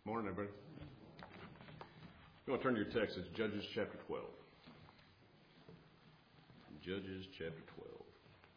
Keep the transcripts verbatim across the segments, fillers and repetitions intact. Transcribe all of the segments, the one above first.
Morning, everybody. You want to turn to your text. It's Judges chapter twelve. Judges chapter twelve.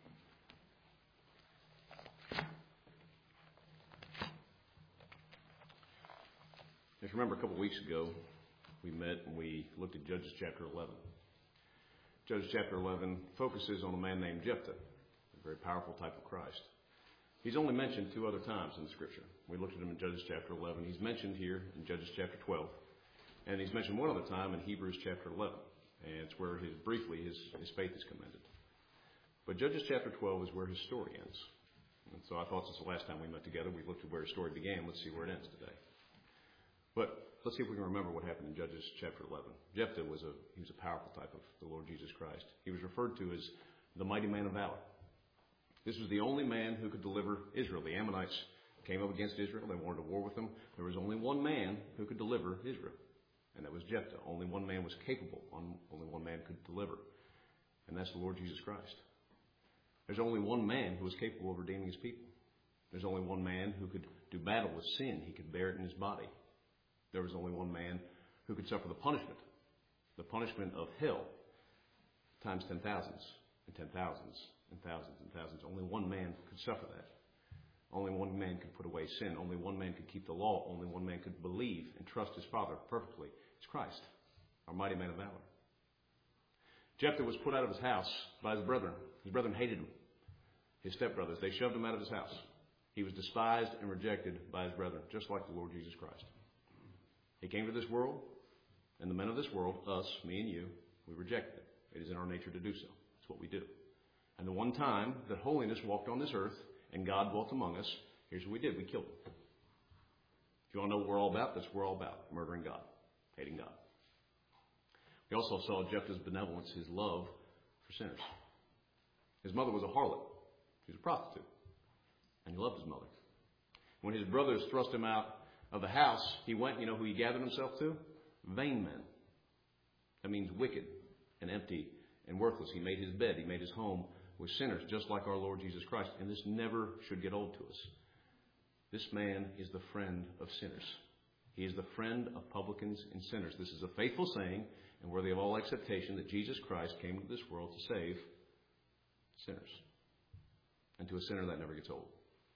If you remember, a couple of weeks ago, we met and we looked at Judges chapter eleven. Judges chapter eleven focuses on a man named Jephthah, a very powerful type of Christ. He's only mentioned two other times in the Scripture. We looked at him in Judges chapter eleven. He's mentioned here in Judges chapter twelve. And he's mentioned one other time in Hebrews chapter eleven. And it's where his, briefly his, his faith is commended. But Judges chapter twelve is where his story ends. And so I thought since the last time we met together, we looked at where his story began. Let's see where it ends today. But let's see if we can remember what happened in Judges chapter eleven. Jephthah was a he was a powerful type of the Lord Jesus Christ. He was referred to as the mighty man of valor. This was the only man who could deliver Israel. The Ammonites came up against Israel. They wanted to war with them. There was only one man who could deliver Israel, and that was Jephthah. Only one man was capable. Only one man could deliver, and that's the Lord Jesus Christ. There's only one man who was capable of redeeming his people. There's only one man who could do battle with sin. He could bear it in his body. There was only one man who could suffer the punishment, the punishment of hell, times ten thousands and ten thousands and thousands and thousands. Only one man could suffer that. Only one man could put away sin. Only one man could keep the law. Only one man could believe and trust his Father perfectly. It's Christ, our mighty man of valor. Jephthah was put out of his house by his brethren. His brethren hated him. His stepbrothers, they shoved him out of his house. He was despised and rejected by his brethren, just like the Lord Jesus Christ. He came to this world, and the men of this world, us, me and you, we rejected it. It is in our nature to do so. It's what we do. And the one time that holiness walked on this earth and God dwelt among us, here's what we did. We killed him. If you want to know what we're all about, that's what we're all about. Murdering God. Hating God. We also saw Jephthah's benevolence, his love for sinners. His mother was a harlot. She was a prostitute. And he loved his mother. When his brothers thrust him out of the house, he went, you know who he gathered himself to? Vain men. That means wicked and empty and worthless. He made his bed. He made his home with sinners, just like our Lord Jesus Christ. And this never should get old to us. This man is the friend of sinners. He is the friend of publicans and sinners. This is a faithful saying and worthy of all acceptation that Jesus Christ came into this world to save sinners. And to a sinner, that never gets old.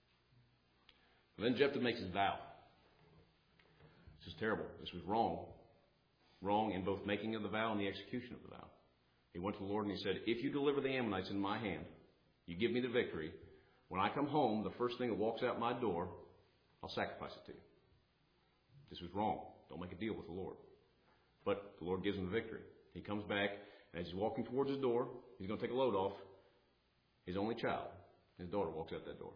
And then Jephthah makes his vow. This is terrible. This was wrong. Wrong in both making of the vow and the execution of the vow. He went to the Lord and he said, if you deliver the Ammonites in my hand, you give me the victory, when I come home, the first thing that walks out my door, I'll sacrifice it to you. This was wrong. Don't make a deal with the Lord. But the Lord gives him the victory. He comes back, and as he's walking towards his door, he's going to take a load off. His only child, his daughter, walks out that door.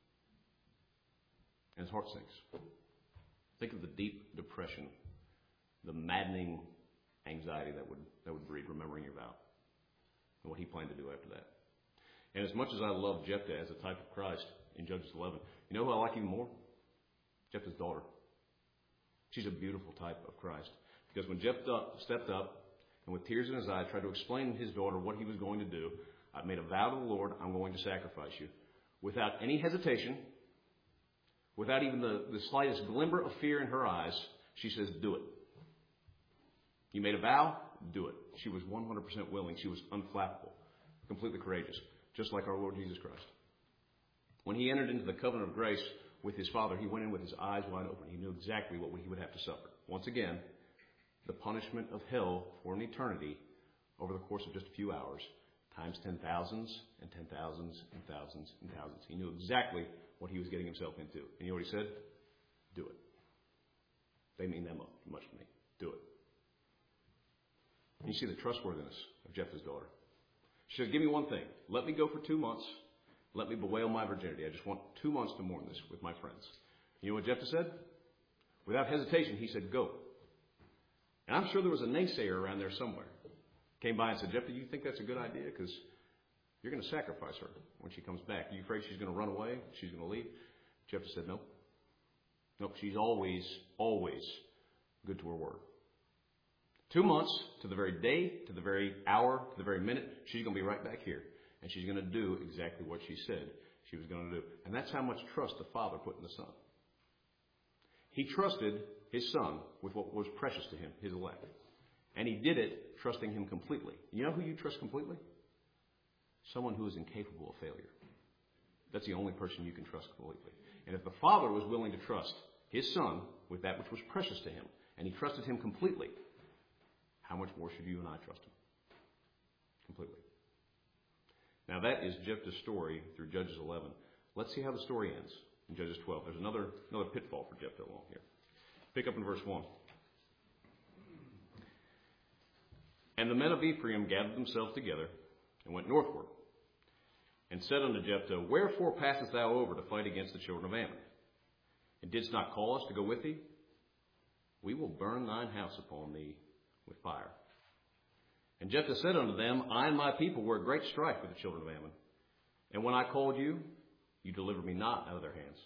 And his heart sinks. Think of the deep depression, the maddening anxiety that would that would breed remembering your vow and what he planned to do after that. And as much as I love Jephthah as a type of Christ in Judges eleven, you know who I like even more? Jephthah's daughter. She's a beautiful type of Christ. Because when Jephthah stepped up and with tears in his eyes tried to explain to his daughter what he was going to do, I've made a vow to the Lord, I'm going to sacrifice you. Without any hesitation, without even the, the slightest glimmer of fear in her eyes, she says, do it. You made a vow, do it. She was one hundred percent willing. She was unflappable, completely courageous, just like our Lord Jesus Christ. When he entered into the covenant of grace with his Father, he went in with his eyes wide open. He knew exactly what he would have to suffer. Once again, the punishment of hell for an eternity over the course of just a few hours, times ten thousands and ten thousands and thousands and thousands. He knew exactly what he was getting himself into. And you know what he said? Do it. They mean that much to me. Do it. And you see the trustworthiness of Jephthah's daughter. She says, give me one thing. Let me go for two months. Let me bewail my virginity. I just want two months to mourn this with my friends. You know what Jephthah said? Without hesitation, he said, go. And I'm sure there was a naysayer around there somewhere. Came by and said, Jephthah, you think that's a good idea? Because you're going to sacrifice her when she comes back. Are you afraid she's going to run away? She's going to leave? Jephthah said, no. Nope, she's always, always good to her word. Two months, to the very day, to the very hour, to the very minute, she's going to be right back here. And she's going to do exactly what she said she was going to do. And that's how much trust the Father put in the Son. He trusted his son with what was precious to him, his elect. And he did it trusting him completely. You know who you trust completely? Someone who is incapable of failure. That's the only person you can trust completely. And if the Father was willing to trust his son with that which was precious to him, and he trusted him completely, how much more should you and I trust him? Completely. Now that is Jephthah's story through Judges eleven. Let's see how the story ends in Judges twelve. There's another another pitfall for Jephthah along here. Pick up in verse one. And the men of Ephraim gathered themselves together and went northward, and said unto Jephthah, Wherefore passest thou over to fight against the children of Ammon? And didst not call us to go with thee? We will burn thine house upon thee with fire. And Jephthah said unto them, I and my people were at great strife with the children of Ammon. And when I called you, you delivered me not out of their hands.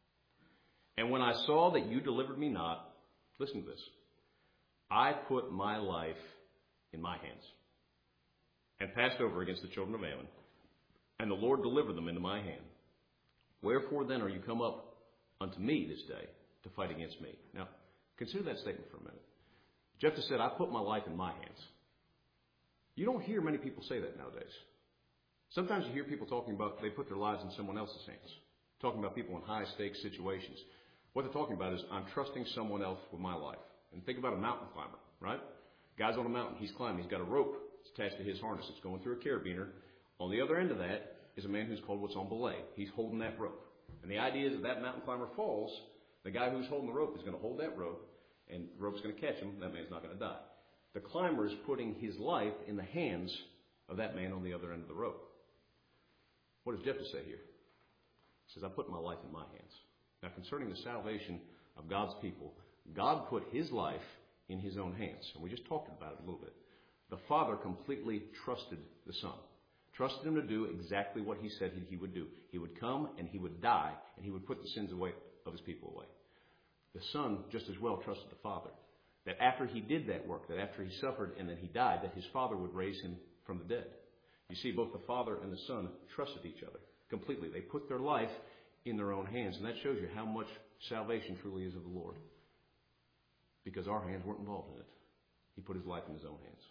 And when I saw that you delivered me not, listen to this, I put my life in my hands, and passed over against the children of Ammon, and the Lord delivered them into my hand. Wherefore then are you come up unto me this day to fight against me? Now, consider that statement for a minute. Jephthah said, I put my life in my hands. You don't hear many people say that nowadays. Sometimes you hear people talking about they put their lives in someone else's hands, talking about people in high-stakes situations. What they're talking about is, I'm trusting someone else with my life. And think about a mountain climber, right? Guy's on a mountain. He's climbing. He's got a rope attached to his harness. It's going through a carabiner. On the other end of that is a man who's called what's on belay. He's holding that rope. And the idea is that that mountain climber falls, the guy who's holding the rope is going to hold that rope, and the rope's going to catch him. That man's not going to die. The climber is putting his life in the hands of that man on the other end of the rope. What does Jephthah say here? He says, I put my life in my hands. Now, concerning the salvation of God's people, God put his life in his own hands. And we just talked about it a little bit. The Father completely trusted the Son. Trusted him to do exactly what he said he would do. He would come and he would die, and he would put the sins away of his people away. The Son just as well trusted the Father. That after he did that work, that after he suffered and then he died, that his Father would raise him from the dead. You see, both the Father and the Son trusted each other completely. They put their life in their own hands. And that shows you how much salvation truly is of the Lord. Because our hands weren't involved in it. He put his life in his own hands.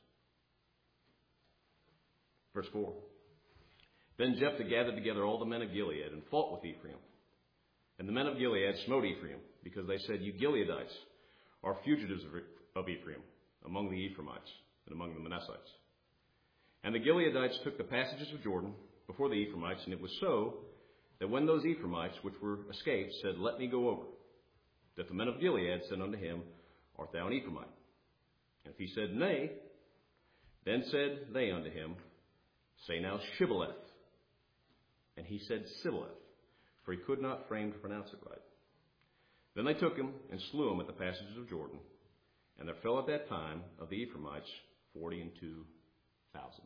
Verse four. Then Jephthah gathered together all the men of Gilead and fought with Ephraim. And the men of Gilead smote Ephraim, because they said, You Gileadites are fugitives of Ephraim among the Ephraimites and among the Manassites. And the Gileadites took the passages of Jordan before the Ephraimites, and it was so that when those Ephraimites which were escaped said, Let me go over, that the men of Gilead said unto him, Art thou an Ephraimite? And if he said, Nay, then said they unto him, Say now Shibboleth. And he said Sibboleth, for he could not frame to pronounce it right. Then they took him and slew him at the passages of Jordan. And there fell at that time of the Ephraimites forty and two thousand.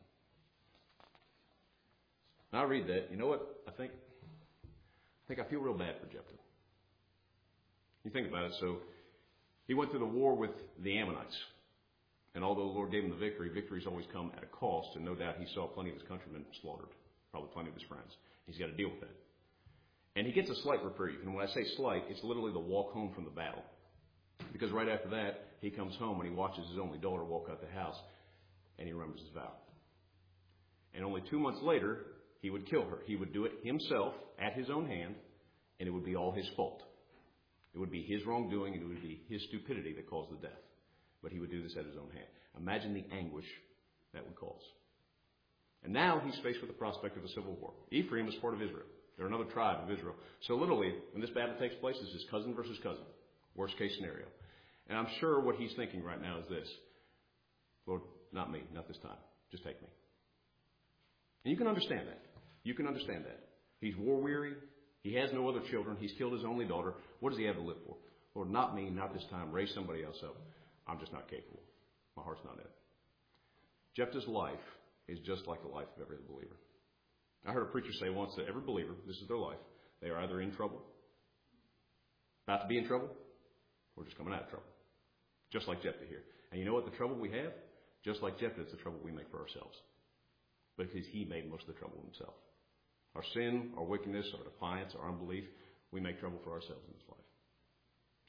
Now I read that. You know what? I think I think I feel real bad for Jephthah. You think about it. So he went through the war with the Ammonites. And although the Lord gave him the victory, victories always come at a cost. And no doubt he saw plenty of his countrymen slaughtered. Probably plenty of his friends. He's got to deal with that. And he gets a slight reprieve. And when I say slight, it's literally the walk home from the battle. Because right after that, he comes home and he watches his only daughter walk out the house. And he remembers his vow. And only two months later, he would kill her. He would do it himself at his own hand. And it would be all his fault. It would be his wrongdoing and it would be his stupidity that caused the death. But he would do this at his own hand. Imagine the anguish that would cause. And now he's faced with the prospect of a civil war. Ephraim is part of Israel. They're another tribe of Israel. So literally, when this battle takes place, this is cousin versus cousin. Worst case scenario. And I'm sure what he's thinking right now is this. Lord, not me, not this time. Just take me. And you can understand that. You can understand that. He's war weary. He has no other children. He's killed his only daughter. What does he have to live for? Lord, not me, not this time. Raise somebody else up. I'm just not capable. My heart's not in it. Jephthah's life is just like the life of every believer. I heard a preacher say once that every believer, this is their life, they are either in trouble, about to be in trouble, or just coming out of trouble. Just like Jephthah here. And you know what the trouble we have? Just like Jephthah, it's the trouble we make for ourselves. Because he made most of the trouble himself. Our sin, our wickedness, our defiance, our unbelief, we make trouble for ourselves in this life.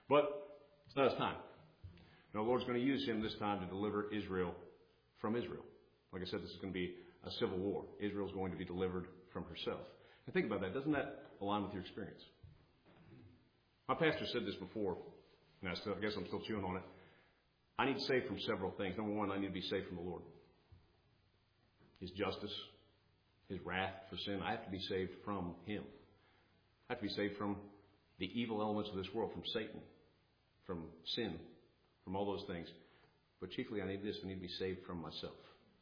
But it's not his time. No, the Lord's going to use him this time to deliver Israel from Israel. Like I said, this is going to be a civil war. Israel's going to be delivered from herself. And think about that. Doesn't that align with your experience? My pastor said this before, and I, still, I guess I'm still chewing on it. I need to save from several things. Number one, I need to be saved from the Lord. His justice, his wrath for sin. I have to be saved from him. I have to be saved from the evil elements of this world, from Satan, from sin, from all those things. But chiefly I need this. I need to be saved from myself.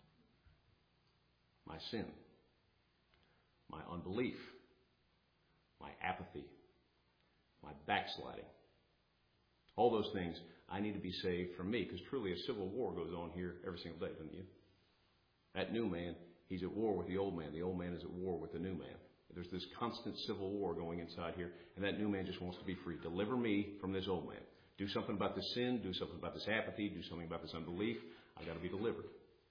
My sin, my unbelief, my apathy, my backsliding. All those things I need to be saved from me, because truly a civil war goes on here every single day, doesn't it? That new man, he's at war with the old man. The old man is at war with the new man. There's this constant civil war going inside here, and that new man just wants to be free. Deliver me from this old man. Do something about this sin. Do something about this apathy. Do something about this unbelief. I've got to be delivered.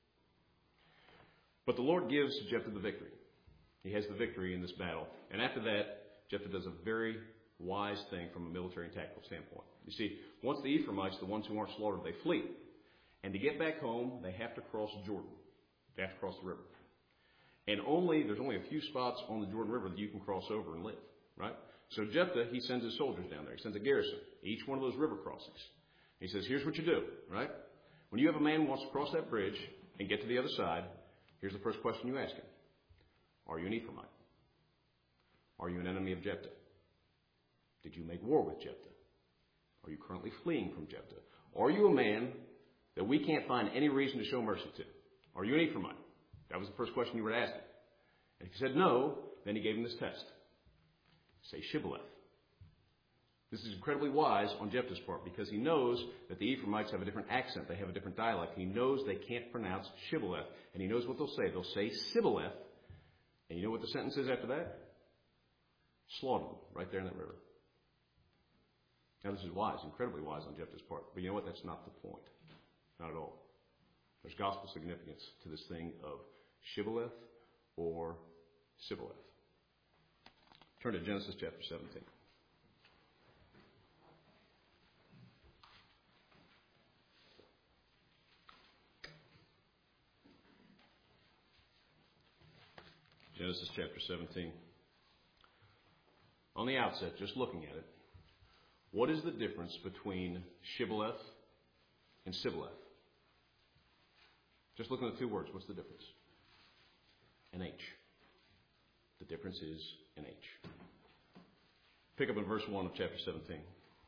But the Lord gives Jephthah the victory. He has the victory in this battle. And after that, Jephthah does a very wise thing from a military and tactical standpoint. You see, once the Ephraimites, the ones who aren't slaughtered, they flee. And to get back home, they have to cross Jordan. They have to cross the river. And only, there's only a few spots on the Jordan River that you can cross over and live, right? So Jephthah, he sends his soldiers down there. He sends a garrison, each one of those river crossings. He says, here's what you do, right? When you have a man who wants to cross that bridge and get to the other side, here's the first question you ask him. Are you an Ephraimite? Are you an enemy of Jephthah? Did you make war with Jephthah? Are you currently fleeing from Jephthah? Are you a man that we can't find any reason to show mercy to? Are you an Ephraimite? That was the first question you were asking. And if he said no, then he gave him this test. Say Shibboleth. This is incredibly wise on Jephthah's part, because he knows that the Ephraimites have a different accent. They have a different dialect. He knows they can't pronounce Shibboleth. And he knows what they'll say. They'll say Sibboleth. And you know what the sentence is after that? Slaughter them right there in that river. Now this is wise, incredibly wise on Jephthah's part. But you know what? That's not the point. Not at all. There's gospel significance to this thing of Shibboleth or Sibboleth. Turn to Genesis chapter seventeen. Genesis chapter seventeen. On the outset, just looking at it, what is the difference between Shibboleth and Sibboleth? Just looking at the two words, what's the difference? An H. The difference is an H. Pick up in verse one of chapter seventeen.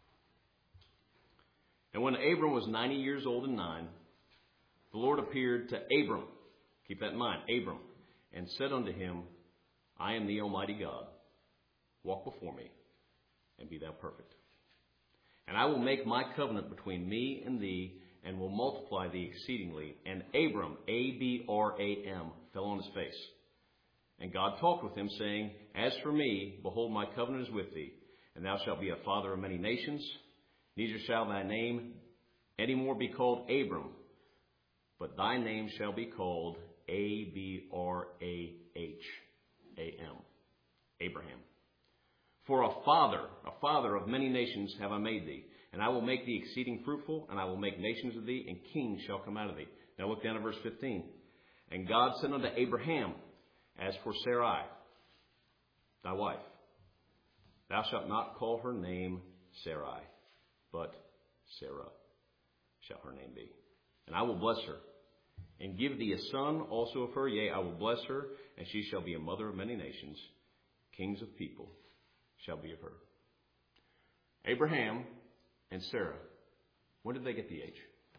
And when Abram was ninety years old and nine, the Lord appeared to Abram. Keep that in mind, Abram. And said unto him, I am the Almighty God. Walk before me, and be thou perfect. And I will make my covenant between me and thee, and will multiply thee exceedingly. And Abram, A B R A M, fell on his face. And God talked with him, saying, As for me, behold, my covenant is with thee, and thou shalt be a father of many nations. Neither shall thy name any more be called Abram, but thy name shall be called A B R A H A M, Abraham. For a father, a father of many nations have I made thee, and I will make thee exceeding fruitful, and I will make nations of thee, and kings shall come out of thee. Now look down at verse fifteen. And God said unto Abraham, As for Sarai, thy wife, thou shalt not call her name Sarai, but Sarah shall her name be. And I will bless her, and give thee a son also of her. Yea, I will bless her, and she shall be a mother of many nations. Kings of people shall be of her. Abraham and Sarah, when did they get the age?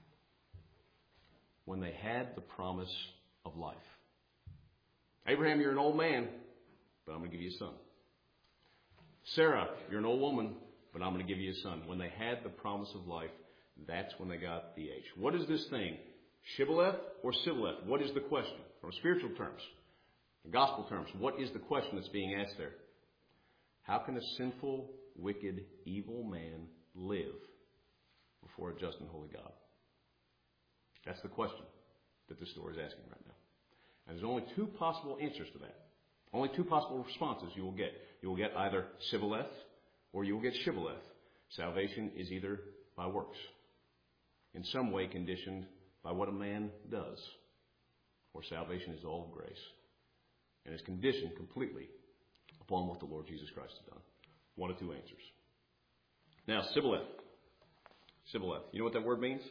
When they had the promise of life. Abraham, you're an old man, but I'm going to give you a son. Sarah, you're an old woman, but I'm going to give you a son. When they had the promise of life, that's when they got the age. What is this thing? Shibboleth or Sibboleth? What is the question? From spiritual terms, in gospel terms, what is the question that's being asked there? How can a sinful, wicked, evil man live before a just and holy God? That's the question that this story is asking right now. And there's only two possible answers to that. Only two possible responses you will get. You will get either Sibboleth or you will get Shibboleth. Salvation is either by works, in some way conditioned by what a man does, or salvation is all of grace and is conditioned completely upon what the Lord Jesus Christ has done. One of two answers. Now, Sibboleth. Sibboleth. You know what that word means?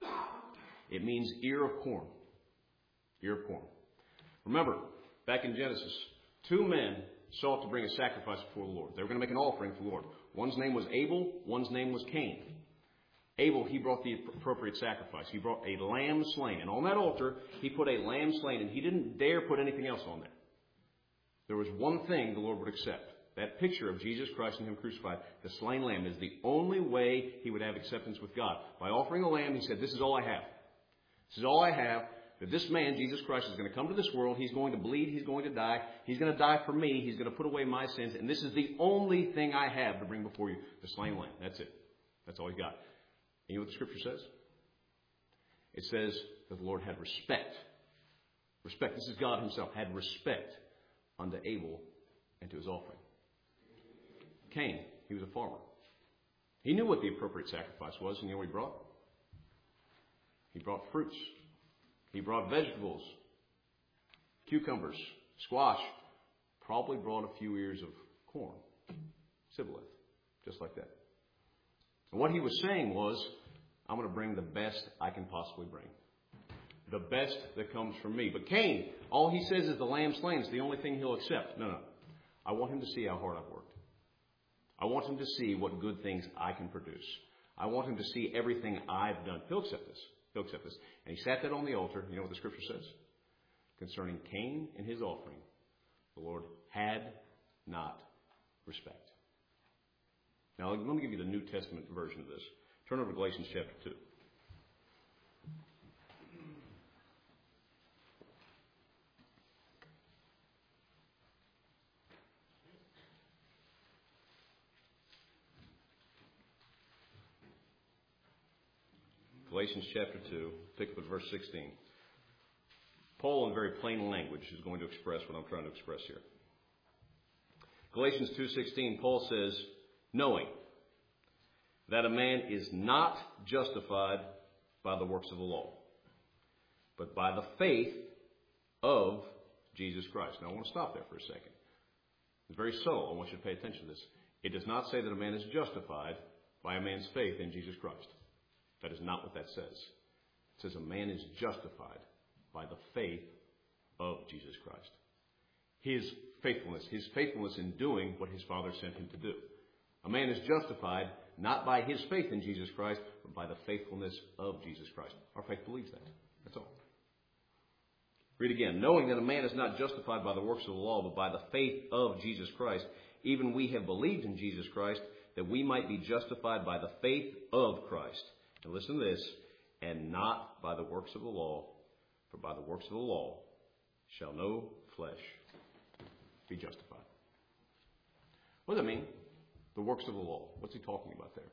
It means ear of corn. Ear of corn. Remember, back in Genesis, two men sought to bring a sacrifice before the Lord. They were going to make an offering for the Lord. One's name was Abel. One's name was Cain. Abel, he brought the appropriate sacrifice. He brought a lamb slain. And on that altar, he put a lamb slain, and he didn't dare put anything else on there. There was one thing the Lord would accept. That picture of Jesus Christ and Him crucified, the slain lamb, is the only way He would have acceptance with God. By offering a lamb, He said, this is all I have. This is all I have. That this man, Jesus Christ, is going to come to this world. He's going to bleed. He's going to die. He's going to die for me. He's going to put away my sins. And this is the only thing I have to bring before you, the slain lamb. That's it. That's all He's got. And you know what the Scripture says? It says that the Lord had respect. Respect. This is God Himself. Had respect unto Abel and to his offering. Cain, he was a farmer. He knew what the appropriate sacrifice was, and you know what he brought? He brought fruits. He brought vegetables, cucumbers, squash. Probably brought a few ears of corn. Sibboleth. Just like that. And what he was saying was, I'm going to bring the best I can possibly bring. The best that comes from me. But Cain, all he says is the lamb slain is the only thing he'll accept. No, no. I want him to see how hard I've worked. I want him to see what good things I can produce. I want him to see everything I've done. He'll accept this. He'll accept this. And he sat that on the altar. You know what the Scripture says? Concerning Cain and his offering, the Lord had not respect. Now, let me give you the New Testament version of this. Turn over to Galatians chapter two. Galatians chapter two, pick up at verse sixteen. Paul, in very plain language, is going to express what I'm trying to express here. Galatians two sixteen, Paul says, knowing that a man is not justified by the works of the law, but by the faith of Jesus Christ. Now, I want to stop there for a second. It's very subtle. I want you to pay attention to this. It does not say that a man is justified by a man's faith in Jesus Christ. That is not what that says. It says a man is justified by the faith of Jesus Christ. His faithfulness, his faithfulness in doing what his Father sent him to do. A man is justified not by his faith in Jesus Christ, but by the faithfulness of Jesus Christ. Our faith believes that. That's all. Read again. Knowing that a man is not justified by the works of the law, but by the faith of Jesus Christ, even we have believed in Jesus Christ, that we might be justified by the faith of Christ. And listen to this, and not by the works of the law, for by the works of the law shall no flesh be justified. What does that mean? The works of the law. What's he talking about there?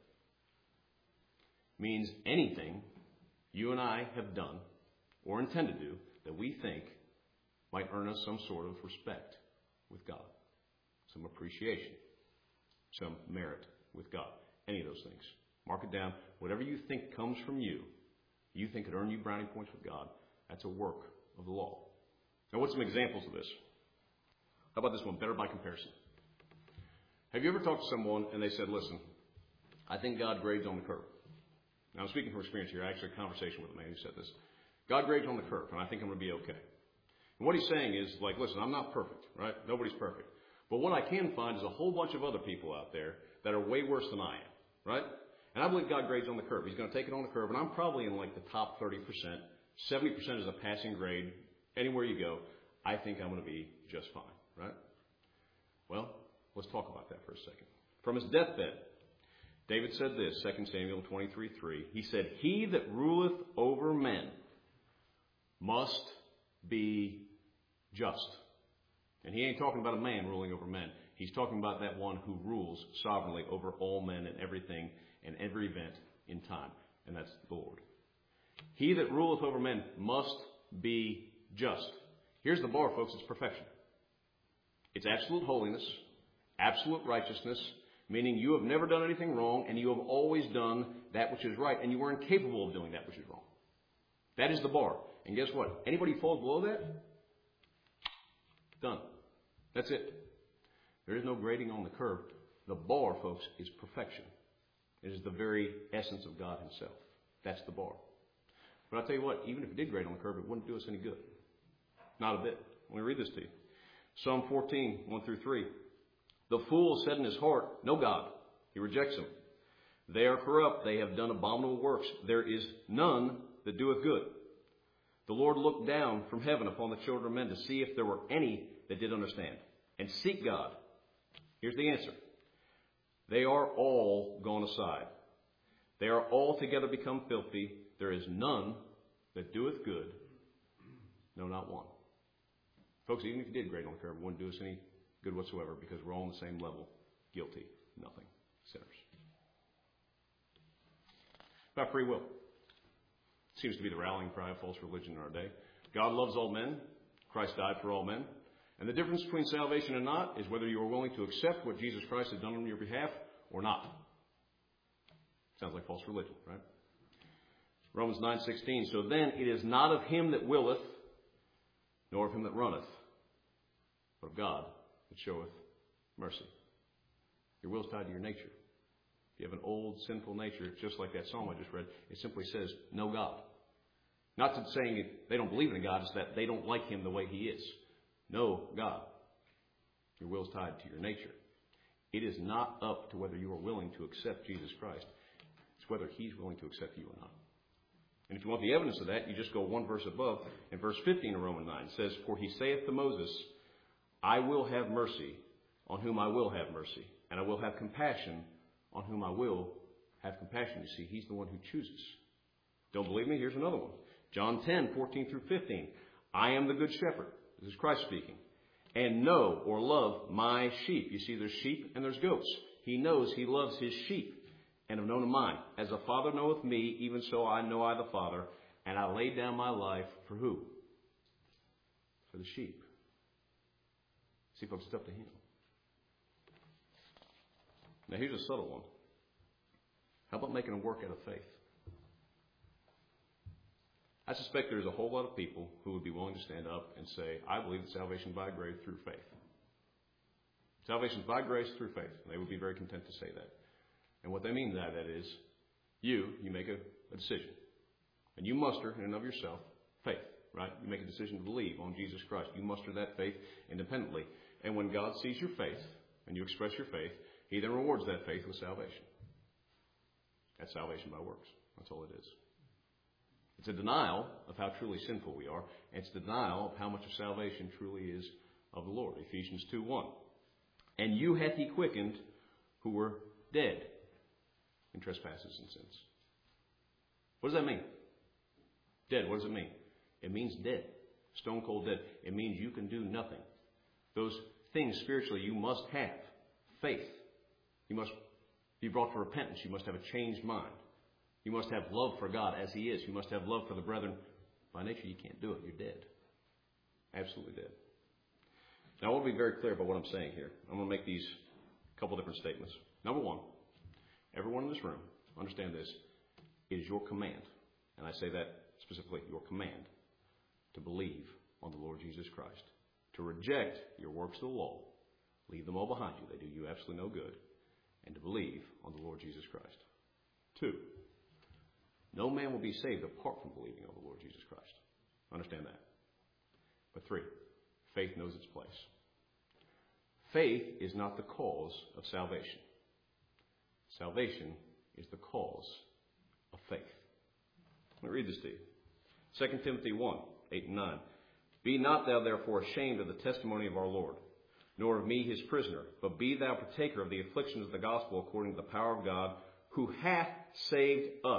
It means anything you and I have done or intend to do that we think might earn us some sort of respect with God, some appreciation, some merit with God. Any of those things. Mark it down. Whatever you think comes from you, you think could earn you brownie points with God, that's a work of the law. Now, what's some examples of this? How about this one? Better by comparison. Have you ever talked to someone and they said, listen, I think God grades on the curve. Now, I'm speaking from experience here. I actually had a conversation with a man who said this. God grades on the curve, and I think I'm going to be okay. And what he's saying is, like, listen, I'm not perfect, right? Nobody's perfect. But what I can find is a whole bunch of other people out there that are way worse than I am, right? And I believe God grades on the curve. He's going to take it on the curve, and I'm probably in, like, the top thirty percent. seventy percent is a passing grade. Anywhere you go, I think I'm going to be just fine, right? Well, let's talk about that for a second. From his deathbed, David said this, Second Samuel twenty-three three. He said, he that ruleth over men must be just. And he ain't talking about a man ruling over men. He's talking about that one who rules sovereignly over all men and everything and every event in time. And that's the Lord. He that ruleth over men must be just. Here's the bar, folks. It's perfection. It's absolute holiness, absolute righteousness, meaning you have never done anything wrong and you have always done that which is right and you were incapable of doing that which is wrong. That is the bar. And guess what? Anybody who falls below that, done. That's it. There is no grading on the curve. The bar, folks, is perfection. It is the very essence of God himself. That's the bar. But I'll tell you what, even if it did grade on the curve, it wouldn't do us any good. Not a bit. Let me read this to you. Psalm fourteen, one through three. The fool said in his heart, no God. He rejects him. They are corrupt. They have done abominable works. There is none that doeth good. The Lord looked down from heaven upon the children of men to see if there were any that did understand and seek God. Here's the answer. They are all gone aside. They are altogether become filthy. There is none that doeth good. No, not one. Folks, even if you did grade on the curve, it wouldn't do us any good whatsoever because we're all on the same level. Guilty. Nothing. Sinners. About free will. Seems to be the rallying cry of false religion in our day. God loves all men. Christ died for all men. And the difference between salvation and not is whether you are willing to accept what Jesus Christ has done on your behalf or not. Sounds like false religion, right? Romans nine sixteen. So then it is not of him that willeth, nor of him that runneth, but of God that showeth mercy. Your will's tied to your nature. If you have an old sinful nature, just like that psalm I just read, it simply says, no God. Not to saying they don't believe in a God, it's that they don't like him the way he is. No God. Your will's tied to your nature. It is not up to whether you are willing to accept Jesus Christ. It's whether he's willing to accept you or not. And if you want the evidence of that, you just go one verse above. In verse fifteen of Romans nine, it says, for he saith to Moses, I will have mercy on whom I will have mercy, and I will have compassion on whom I will have compassion. You see, he's the one who chooses. Don't believe me? Here's another one. John ten, fourteen through fifteen. I am the good shepherd. This is Christ speaking. And know or love my sheep. You see, there's sheep and there's goats. He knows he loves his sheep and have known of mine. As the Father knoweth me, even so I know I the Father. And I lay down my life for who? For the sheep. See, folks, it's up to him. Now, here's a subtle one. How about making them work out of faith? I suspect there's a whole lot of people who would be willing to stand up and say, I believe that salvation by grace through faith. Salvation is by grace through faith. And they would be very content to say that. And what they mean by that is, you, you make a, a decision. And you muster in and of yourself faith, right? You make a decision to believe on Jesus Christ. You muster that faith independently. And when God sees your faith, and you express your faith, he then rewards that faith with salvation. That's salvation by works. That's all it is. It's a denial of how truly sinful we are, and it's a denial of how much of salvation truly is of the Lord. Ephesians two one. And you hath he quickened who were dead in trespasses and sins. What does that mean? Dead, what does it mean? It means dead. Stone cold dead. It means you can do nothing. Those things spiritually you must have. Faith. You must be brought to repentance. You must have a changed mind. You must have love for God as he is. You must have love for the brethren. By nature, you can't do it. You're dead. Absolutely dead. Now, I want to be very clear about what I'm saying here. I'm going to make these couple different statements. Number one, everyone in this room, understand this, it is your command, and I say that specifically, your command, to believe on the Lord Jesus Christ, to reject your works of the law, leave them all behind you. They do you absolutely no good, and to believe on the Lord Jesus Christ. Two, no man will be saved apart from believing on the Lord Jesus Christ. Understand that. But three, faith knows its place. Faith is not the cause of salvation. Salvation is the cause of faith. Let me read this to you. Second Timothy one, eight and nine. Be not thou therefore ashamed of the testimony of our Lord, nor of me his prisoner, but be thou partaker of the afflictions of the gospel according to the power of God, who hath saved us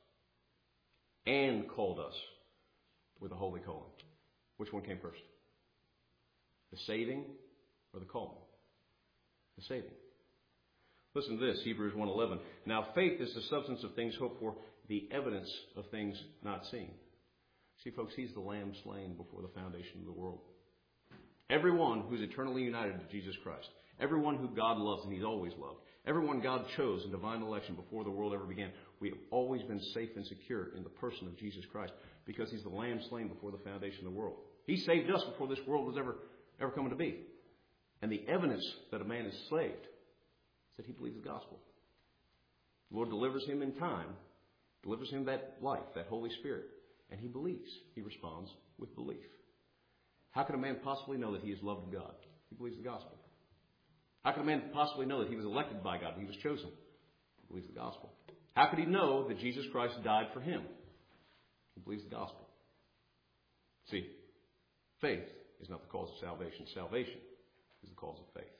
and called us with a holy calling. Which one came first? The saving or the calling? The saving. Listen to this, Hebrews one eleven. Now faith is the substance of things hoped for, the evidence of things not seen. See, folks, he's the lamb slain before the foundation of the world. Everyone who's eternally united to Jesus Christ, everyone who God loves and he's always loved, Everyone God chose in divine election before the world ever began. We have always been safe and secure in the person of Jesus Christ because he's the lamb slain before the foundation of the world. He saved us before this world was ever, ever coming to be. And the evidence that a man is saved is that he believes the gospel. The Lord delivers him in time, delivers him that life, that Holy Spirit, and he believes. He responds with belief. How can a man possibly know that he is loved of God? He believes the gospel. How can a man possibly know that he was elected by God, that he was chosen? He believes the gospel. How could he know that Jesus Christ died for him? He believes the gospel. See, faith is not the cause of salvation. Salvation is the cause of faith.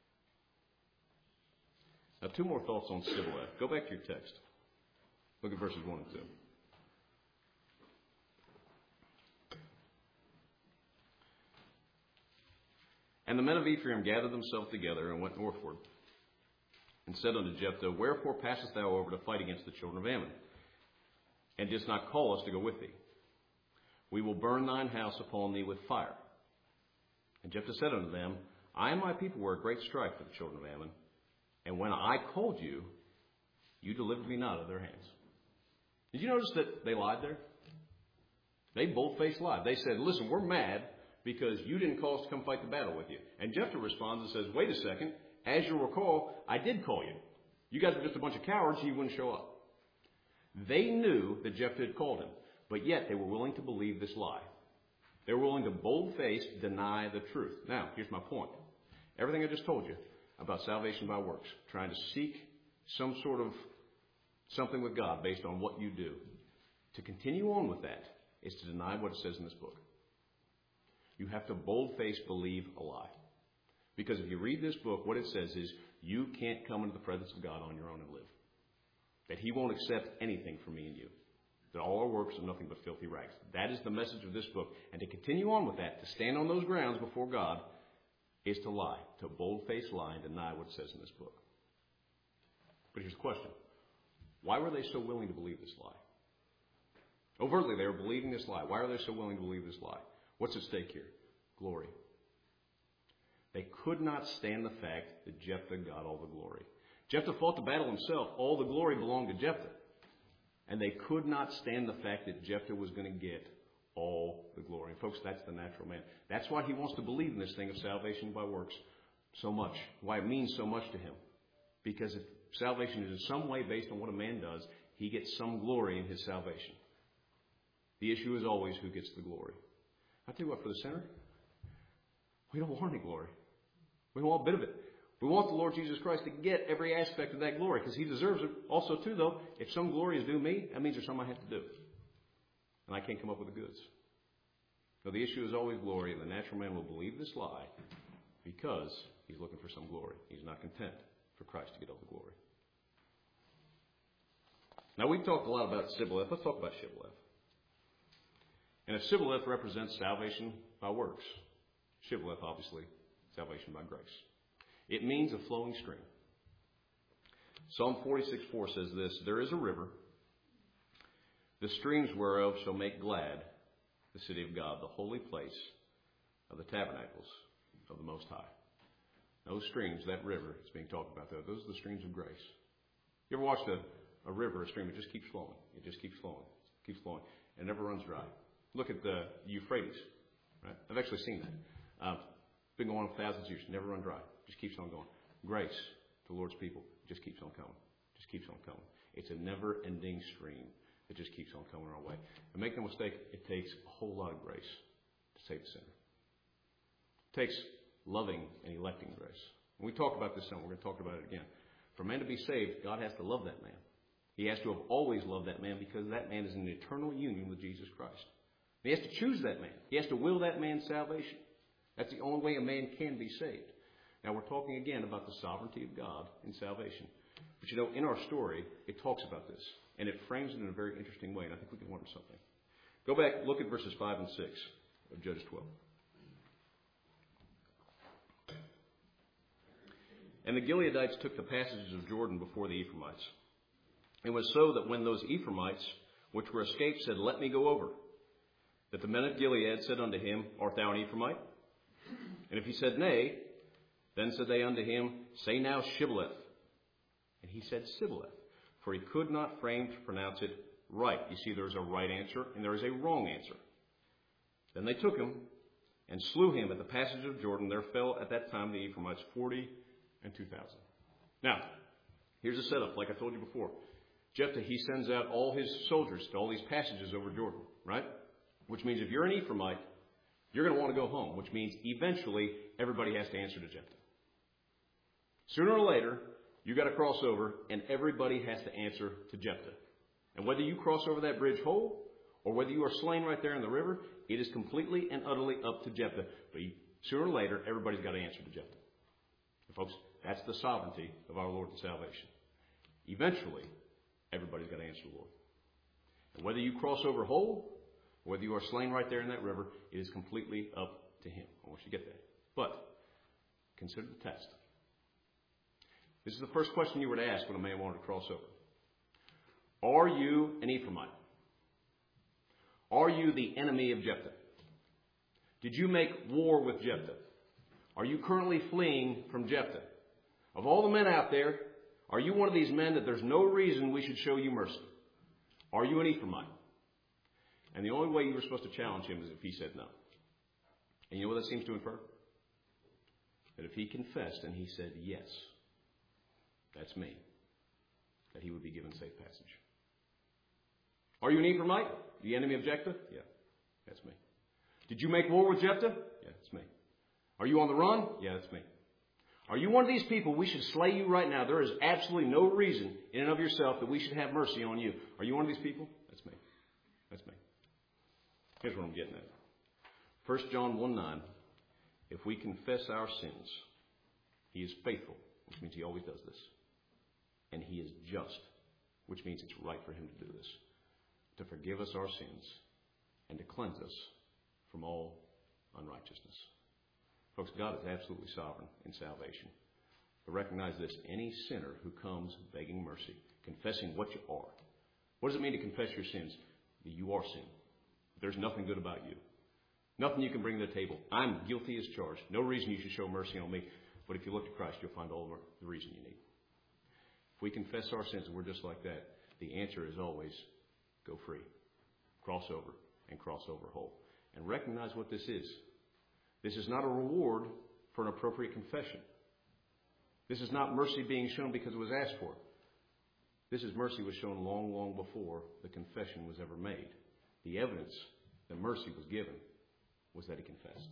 Now, two more thoughts on Sibboleth. Go back to your text. Look at verses one and two. And the men of Ephraim gathered themselves together and went northward, and said unto Jephthah, Wherefore passest thou over to fight against the children of Ammon, and didst not call us to go with thee? We will burn thine house upon thee with fire. And Jephthah said unto them, I and my people were at great strife with the children of Ammon, and when I called you, you delivered me not out of their hands. Did you notice that they lied there? They bold-faced lied. They said, listen, we're mad because you didn't call us to come fight the battle with you. And Jephthah responds and says, wait a second. As you'll recall, I did call you. You guys were just a bunch of cowards and you wouldn't show up. They knew that Jephthah had called him, but yet they were willing to believe this lie. They were willing to bold-faced deny the truth. Now, here's my point. Everything I just told you about salvation by works, trying to seek some sort of something with God based on what you do, to continue on with that is to deny what it says in this book. You have to bold-faced believe a lie. Because if you read this book, what it says is you can't come into the presence of God on your own and live. That he won't accept anything from me and you. That all our works are nothing but filthy rags. That is the message of this book. And to continue on with that, to stand on those grounds before God, is to lie. To bold-faced lie and deny what it says in this book. But here's the question. Why were they so willing to believe this lie? Overtly, they were believing this lie. Why are they so willing to believe this lie? What's at stake here? Glory. They could not stand the fact that Jephthah got all the glory. Jephthah fought the battle himself. All the glory belonged to Jephthah. And they could not stand the fact that Jephthah was going to get all the glory. And folks, that's the natural man. That's why he wants to believe in this thing of salvation by works so much. Why it means so much to him. Because if salvation is in some way based on what a man does, he gets some glory in his salvation. The issue is always who gets the glory. I tell you what, for the sinner, we don't want any glory. We don't want a bit of it. We want the Lord Jesus Christ to get every aspect of that glory because he deserves it. Also, too, though, if some glory is due me, that means there's something I have to do. And I can't come up with the goods. So the issue is always glory. The natural man will believe this lie because he's looking for some glory. He's not content for Christ to get all the glory. Now, we've talked a lot about Sibboleth. Let's talk about Shibboleth. And if Sibboleth represents salvation by works, Shibboleth, obviously, salvation by grace. It means a flowing stream. Psalm forty-six four says this, There is a river, the streams whereof shall make glad the city of God, the holy place of the tabernacles of the Most High. Those streams, that river is being talked about there, those are the streams of grace. You ever watched a, a river, a stream, it just keeps flowing. It just keeps flowing. It keeps flowing. It never runs dry. Look at the Euphrates. Right? I've actually seen that. Um, been going on for thousands of years. Never run dry. Just keeps on going. Grace to the Lord's people just keeps on coming. Just keeps on coming. It's a never-ending stream that just keeps on coming our way. And make no mistake, it takes a whole lot of grace to save the sinner. It takes loving and electing grace. When we talk about this some, we're going to talk about it again. For a man to be saved, God has to love that man. He has to have always loved that man because that man is in eternal union with Jesus Christ. He has to choose that man. He has to will that man's salvation. That's the only way a man can be saved. Now, we're talking again about the sovereignty of God in salvation. But you know, in our story, it talks about this. And it frames it in a very interesting way. And I think we can learn something. Go back, look at verses five and six of Judges twelve. And the Gileadites took the passages of Jordan before the Ephraimites. It was so that when those Ephraimites, which were escaped, said, Let me go over, that the men of Gilead said unto him, Art thou an Ephraimite? And if he said, Nay, then said they unto him, Say now Shibboleth, And he said Sibboleth, for he could not frame to pronounce it right. You see, there is a right answer and there is a wrong answer. Then they took him and slew him at the passage of Jordan. There fell at that time the Ephraimites forty and two thousand. Now, here's a setup, like I told you before. Jephthah, he sends out all his soldiers to all these passages over Jordan, right? Which means if you're an Ephraimite, you're going to want to go home, which means eventually everybody has to answer to Jephthah. Sooner or later, you got to cross over, and everybody has to answer to Jephthah. And whether you cross over that bridge whole, or whether you are slain right there in the river, it is completely and utterly up to Jephthah. But you, sooner or later, everybody's got to answer to Jephthah. And folks, that's the sovereignty of our Lord and salvation. Eventually, everybody's got to answer the Lord. And whether you cross over whole, or whether you are slain right there in that river, it is completely up to him. I want you to get that. But consider the test. This is the first question you were to ask when a man wanted to cross over. Are you an Ephraimite? Are you the enemy of Jephthah? Did you make war with Jephthah? Are you currently fleeing from Jephthah? Of all the men out there, are you one of these men that there's no reason we should show you mercy? Are you an Ephraimite? And the only way you were supposed to challenge him is if he said no. And you know what that seems to infer? That if he confessed and he said yes, that's me, that he would be given safe passage. Are you an Ephraimite? The enemy of Jephthah? Yeah, that's me. Did you make war with Jephthah? Yeah, that's me. Are you on the run? Yeah, that's me. Are you one of these people, we should slay you right now? There is absolutely no reason in and of yourself that we should have mercy on you. Are you one of these people? That's me. That's me. Here's what I'm getting at. First John one nine, if we confess our sins, he is faithful, which means he always does this. And he is just, which means it's right for him to do this, to forgive us our sins and to cleanse us from all unrighteousness. Folks, God is absolutely sovereign in salvation. But recognize this, any sinner who comes begging mercy, confessing what you are. What does it mean to confess your sins? That you are sin. There's nothing good about you. Nothing you can bring to the table. I'm guilty as charged. No reason you should show mercy on me. But if you look to Christ, you'll find all the reason you need. If we confess our sins and we're just like that, the answer is always go free, cross over, and cross over whole. And recognize what this is. This is not a reward for an appropriate confession. This is not mercy being shown because it was asked for. This is mercy was shown long, long before the confession was ever made. The evidence that mercy was given was that he confessed.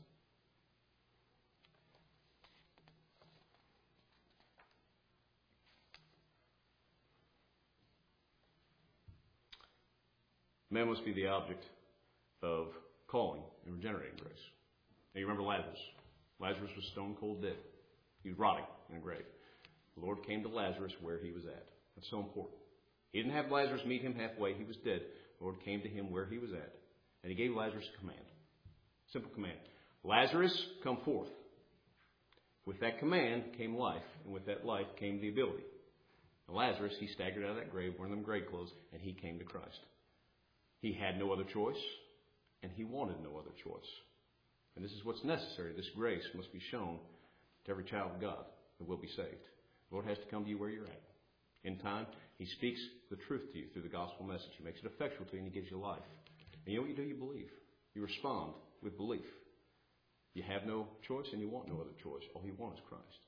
Man must be the object of calling and regenerating grace. Now you remember Lazarus. Lazarus was stone cold dead. He was rotting in a grave. The Lord came to Lazarus where he was at. That's so important. He didn't have Lazarus meet him halfway. He was dead. The Lord came to him where he was at. And he gave Lazarus a command. Simple command. Lazarus, come forth. With that command came life. And with that life came the ability. And Lazarus, he staggered out of that grave, wearing them grave clothes, and he came to Christ. He had no other choice, and he wanted no other choice. And this is what's necessary. This grace must be shown to every child of God that will be saved. The Lord has to come to you where you're at. In time, he speaks the truth to you through the gospel message. He makes it effectual to you, and he gives you life. And you know what you do? You believe. You respond with belief. You have no choice, and you want no other choice. All you want is Christ.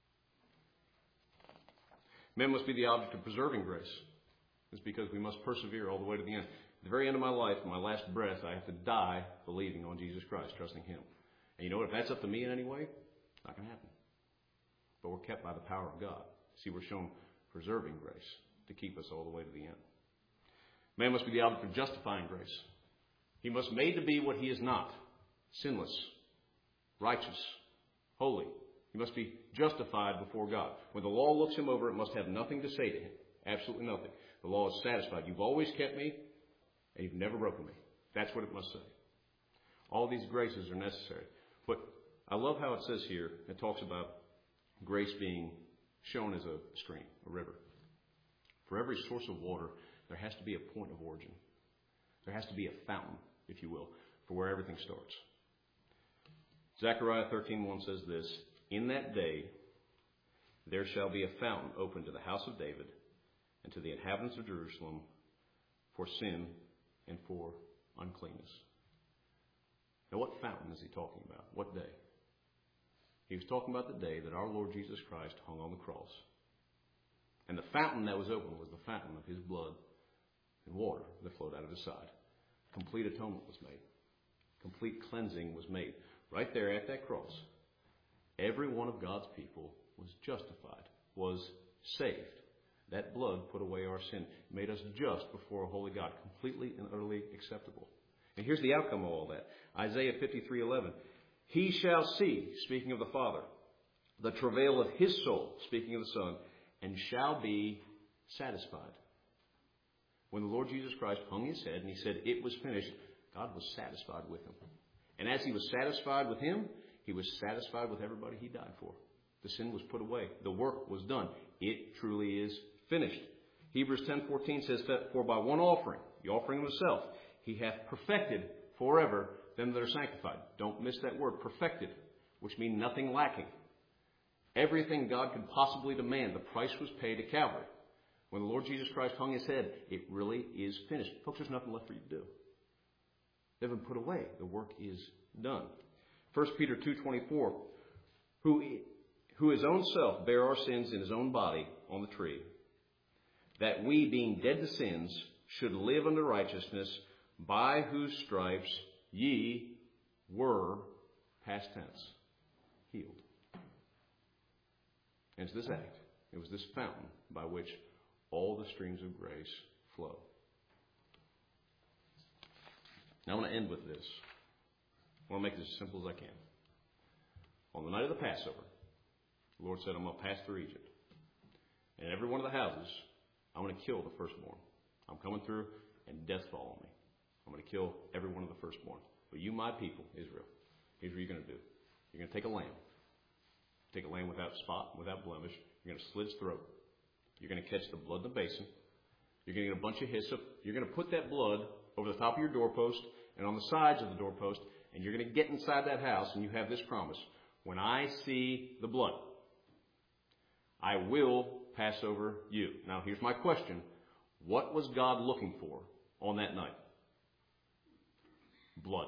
Men must be the object of preserving grace. It's because we must persevere all the way to the end. At the very end of my life, my last breath, I have to die believing on Jesus Christ, trusting him. And you know what? If that's up to me in any way, it's not going to happen. But we're kept by the power of God. See, we're shown preserving grace to keep us all the way to the end. Man must be the object of justifying grace. He must be made to be what he is not. Sinless, righteous, holy. He must be justified before God. When the law looks him over, it must have nothing to say to him. Absolutely nothing. The law is satisfied. You've always kept me, and you've never broken me. That's what it must say. All these graces are necessary. But I love how it says here, it talks about grace being shown as a stream, a river. For every source of water, there has to be a point of origin. There has to be a fountain, if you will, for where everything starts. Zechariah thirteen one says this, in that day there shall be a fountain open to the house of David and to the inhabitants of Jerusalem for sin and for uncleanness. Now, what fountain is he talking about? What day? He was talking about the day that our Lord Jesus Christ hung on the cross. And the fountain that was open was the fountain of his blood and water that flowed out of his side. Complete atonement was made. Complete cleansing was made. Right there at that cross, every one of God's people was justified, was saved. That blood put away our sin, made us just before a holy God, completely and utterly acceptable. And here's the outcome of all that. Isaiah fifty-three eleven. He shall see, speaking of the Father, the travail of his soul, speaking of the Son, and shall be satisfied. When the Lord Jesus Christ hung his head and he said, it was finished, God was satisfied with him. And as he was satisfied with him, he was satisfied with everybody he died for. The sin was put away. The work was done. It truly is finished. Hebrews ten fourteen says that for by one offering, the offering of himself, he hath perfected forever them that are sanctified. Don't miss that word, perfected, which means nothing lacking. Everything God could possibly demand, the price was paid at Calvary. When the Lord Jesus Christ hung his head, it really is finished. Folks, there's nothing left for you to do. They've been put away. The work is done. First Peter two twenty-four, who, who his own self bare our sins in his own body on the tree, that we, being dead to sins, should live unto righteousness, by whose stripes ye were, past tense, healed. And it's this act, it was this fountain by which all the streams of grace flow. Now I want to end with this. I want to make this as simple as I can. On the night of the Passover, the Lord said, I'm going to pass through Egypt. And in every one of the houses, I'm going to kill the firstborn. I'm coming through, and death fall on me. I'm going to kill every one of the firstborn. But you, my people, Israel, here's what you're going to do. You're going to take a lamb. Take a lamb without spot, without blemish. You're going to slit its throat. You're going to catch the blood in the basin. You're going to get a bunch of hyssop. You're going to put that blood over the top of your doorpost and on the sides of the doorpost, and you're going to get inside that house, and you have this promise. When I see the blood, I will pass over you. Now, here's my question. What was God looking for on that night? Blood.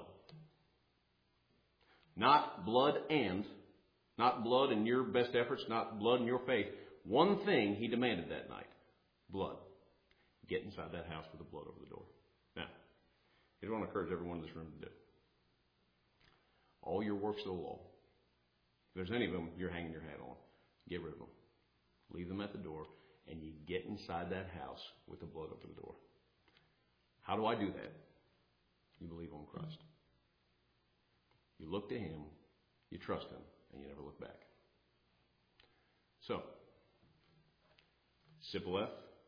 Not blood and, not blood in your best efforts, not blood in your faith. One thing he demanded that night. Blood. Get inside that house with the blood over the door. Now, here's what I want to encourage everyone in this room to do. All your works of the law, if there's any of them you're hanging your hat on, get rid of them. Leave them at the door, and you get inside that house with the blood over the door. How do I do that? You believe on Christ. You look to him, you trust him, and you never look back. So, Sibboleth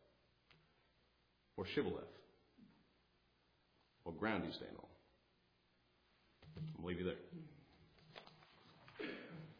or Shibboleth? What ground do you stand on? I'm going to leave you there.